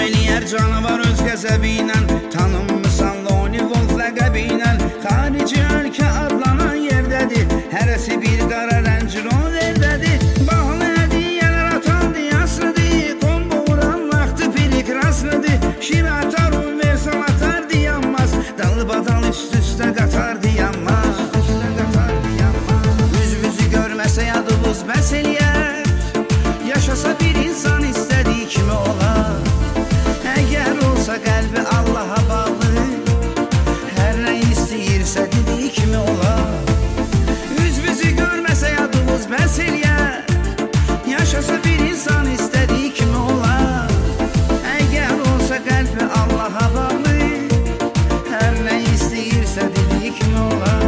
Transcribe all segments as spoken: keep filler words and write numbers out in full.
eləyər canavar öz qəzəbi ilə, tanınmısan Loni Wolf ləqəbi ilə. Xarici ölkə adlanan yerdədir, hərəsi bir qara rəncir o verdədir. Bağlı hədiyyələr atan diyasıdır, kombo vuran vaxtı pirik rastlıdır. Şir atar universal atar diyanmaz, dalı badal üst üstə qatar diyanmaz. Üzümüzü görməsə yadımız bəs eləyər, yaşasa bir insan istədiyi kimi olar. Əgər olsa qəlbi Allaha bağlı, hər nə istəyirsə dediyi kimi olar. Üzümüzü görməsə yadımız bəs eləyər, yaşasa bir insan istədiyi kimi olar. Əgər olsa qəlbi Allaha bağlı, hər nə istəyirsə dediyi kimi olar.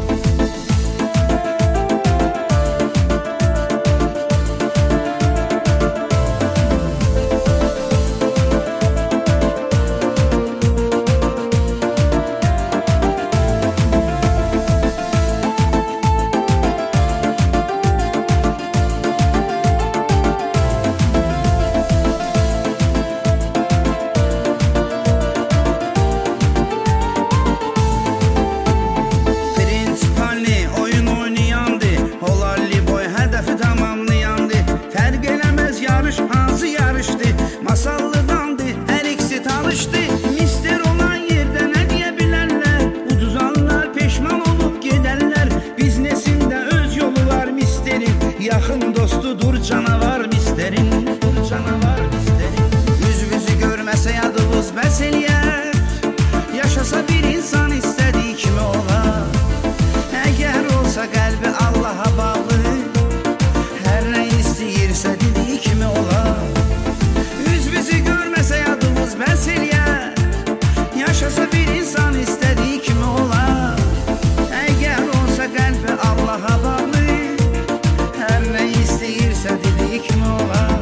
Yaxın dostudur canavar misterin, canavar misterin. Üzümüzü görməsə yadımız bəs eləyər, yaşasa bir insan istədiyi kimi olar. Əgər olsa qəlbi Allaha bağlı, hər nə istəyirsə dediyi kimi olar. Üzümüzü görməsə yadımız bəs eləyər, yaşasa bir insan istədiyi kimi olar. Əgər olsa qəlbi Allaha bağlı, hər nə istəyirsə dediyi kimi olar.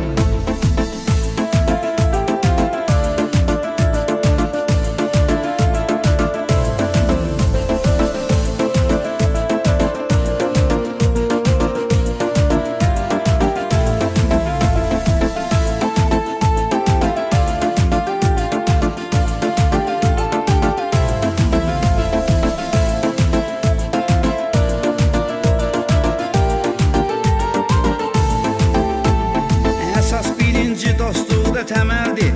Əsas birinci dostluqda təməldir,